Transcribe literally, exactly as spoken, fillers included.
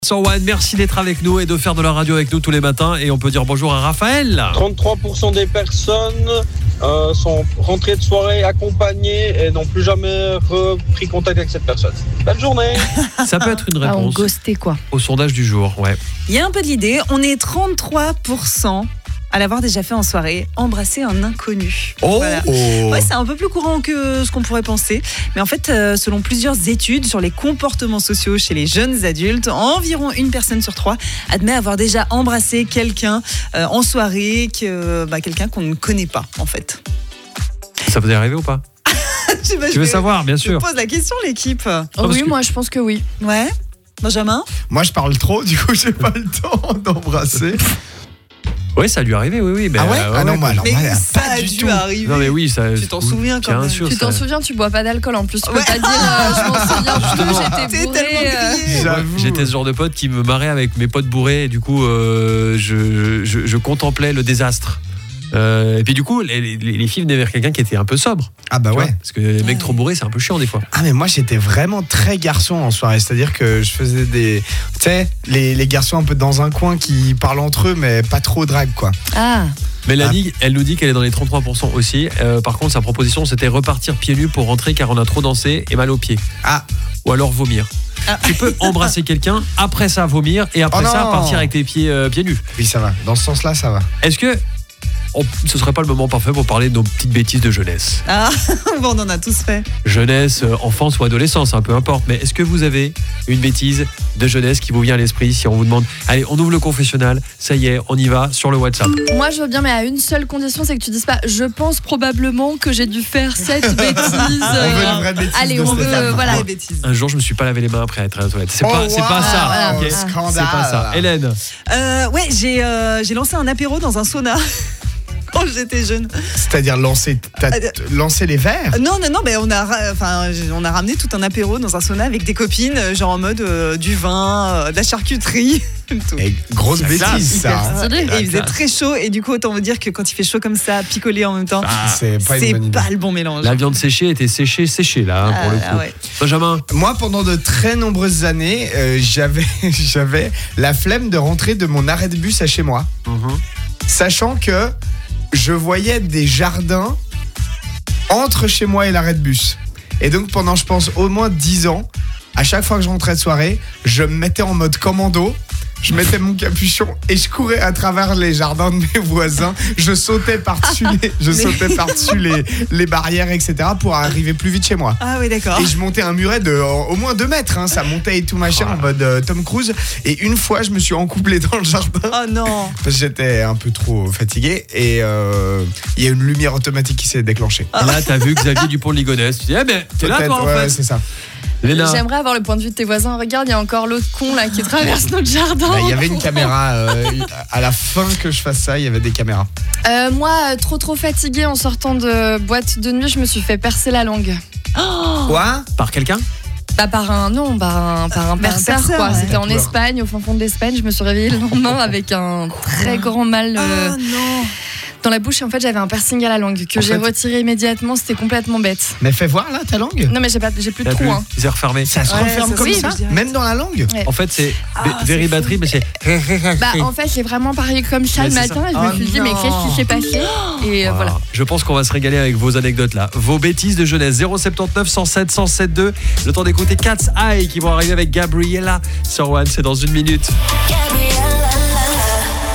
Sur One, merci d'être avec nous et de faire de la radio avec nous tous les matins. Et on peut dire bonjour à Raphaël. trente-trois pour cent des personnes euh, sont rentrées de soirée accompagnées et n'ont plus jamais repris contact avec cette personne. Belle journée. Ça peut être une Ah, on réponse ghostait quoi. au sondage du jour. Ouais. Il y a un peu de l'idée, on est trente-trois pour cent à l'avoir déjà fait en soirée, embrasser un inconnu. Oh, Voilà. oh. Ouais, c'est un peu plus courant que ce qu'on pourrait penser. Mais en fait, euh, selon plusieurs études sur les comportements sociaux chez les jeunes adultes, environ une personne sur trois admet avoir déjà embrassé quelqu'un euh, en soirée, que, bah, quelqu'un qu'on ne connaît pas en fait. Ça vous est arrivé ou pas? Tu Tu veux savoir, bien Je sûr. pose la question, l'équipe. Oh, parce oui, que- moi je pense que oui. Ouais. Benjamin? Moi, je parle trop, du coup, j'ai pas le temps d'embrasser. Oui, ça lui est arrivé, oui, oui. Mais, Ah ouais, euh, Ah non, moi, alors, Mais moi, ça pas a du dû tout. arriver. Non, mais oui, ça. Tu t'en oui, souviens quand bien même. sûr, Tu t'en ça- souviens, tu bois pas d'alcool en plus. Tu peux Ouais. pas dire euh, je m'en souviens plus, j'étais T'es bourré. tellement euh. grillé. J'avoue. J'étais ce genre de pote qui me marrait avec mes potes bourrés et du coup euh, je, je, je contemplais le désastre. Euh, et puis du coup les, les, les filles venaient vers quelqu'un qui était un peu sobre. Ah bah tu vois, ouais. parce que les mecs trop bourrés c'est un peu chiant des fois. Ah mais moi j'étais vraiment très garçon en soirée, c'est-à-dire que je faisais des, tu sais, les, les garçons un peu dans un coin qui parlent entre eux mais pas trop drague quoi. Ah, Mélanie elle nous dit qu'elle est dans les trente-trois pour cent aussi. Euh, par contre sa proposition c'était repartir pieds nus pour rentrer car on a trop dansé et mal aux pieds. Ah. Ou alors vomir. Ah. Tu peux embrasser quelqu'un, après ça vomir et après Oh ça non. partir avec tes pieds, euh, pieds nus. Oui ça va, dans ce sens-là ça va. Est-ce que on- ce serait pas le moment parfait pour parler de nos petites bêtises de jeunesse? Ah, bon, on en a tous fait. Jeunesse, euh, enfance ou adolescence, hein, peu importe. Mais est-ce que vous avez une bêtise de jeunesse qui vous vient à l'esprit si on vous demande, allez, on ouvre le confessionnal, ça y est, on y va sur le WhatsApp. moi je veux bien, mais à une seule condition, c'est que tu dises pas je pense probablement que j'ai dû faire cette bêtise. On veut une vraie bêtise Allez, de on veut, Stéphane. euh, voilà. Les bêtises. Un jour, je me suis pas lavé les mains après être à la toilette. C'est Oh, pas, c'est pas wow. ça. Ah, ok ah, scandale. C'est pas ça. Hélène, Euh, ouais, j'ai euh, j'ai lancé un apéro dans un sauna quand j'étais jeune. C'est-à-dire lancer, t'as- Euh, lancer les verres. Euh, Non, non, non, mais on a, ra- enfin, on a ramené tout un apéro dans un sauna avec des copines, euh, genre en mode euh, du vin, euh, de la charcuterie, tout. Et grosse La bêtise classe. ça. hein. Stylé. Et il faisait classe. très chaud, et du coup, autant vous dire que quand il fait chaud comme ça, picoler en même temps, C'est pas une c'est bonne idée. pas le bon mélange. la viande séchée était séchée, séchée là, hein, Ah, pour le ah coup. ouais. Benjamin, Moi, pendant de très nombreuses années, euh, j'avais, j'avais la flemme de rentrer de mon arrêt de bus à chez moi, sachant que je voyais des jardins entre chez moi et l'arrêt de bus. Et donc, pendant, je pense, au moins dix ans, à chaque fois que je rentrais de soirée, je me mettais en mode commando. Je mettais mon capuchon et je courais à travers les jardins de mes voisins. Je sautais par-dessus les, je sautais par-dessus les, les barrières, et cetera pour arriver plus vite chez moi. Ah oui, d'accord. Et je montais un muret de euh, au moins deux mètres, hein, ça montait et tout machin en mode euh, Tom Cruise. Et une fois, je me suis encouplé dans le jardin Oh non. parce que j'étais un peu trop fatigué et euh, il y a une lumière automatique qui s'est déclenchée. et là t'as vu Xavier Dupont de Ligonnès. Tu dis, eh ben, t'es là Peut-être, toi en ouais, ouais, fait. c'est ça. Léna, J'aimerais avoir le point de vue de tes voisins. Regarde, il y a encore l'autre con là qui traverse notre jardin. Bah, Il y avait une caméra euh, à la fin que je fasse ça, il y avait des caméras. Euh, moi, euh, trop trop fatiguée en sortant de boîte de nuit, je me suis fait percer la langue. Quoi? par quelqu'un? Bah par un non, par un, par un Bah, un perceur perceur, quoi. ouais. C'était en D'accord. Espagne, au fin fond de l'Espagne. Je me suis réveillée le lendemain avec un très grand mal euh, Oh non. dans la bouche. Et en fait, j'avais un piercing à la langue que En j'ai fait- retiré immédiatement. C'était complètement bête. Mais fais voir là ta langue. Non mais j'ai pas, j'ai plus de T'as trou. vu Hein. Ils ont refermé. Ça se Ouais, referme ça comme se ça, referme. même dans la langue. Ouais. En fait, c'est Ah, Ve- c'est Very fou. Battery, mais c'est. Bah en fait, j'ai vraiment parlé comme ça Mais le c'est matin. Et je Oh me suis dit mais non. qu'est-ce qui s'est passé? Et euh, voilà. Je pense qu'on va se régaler avec vos anecdotes là. Vos bêtises de jeunesse. zéro sept neuf, cent sept, cent sept deux. Le temps d'écouter Cat's Eye qui vont arriver avec Gabriella sur One. C'est dans une minute. Gabriella.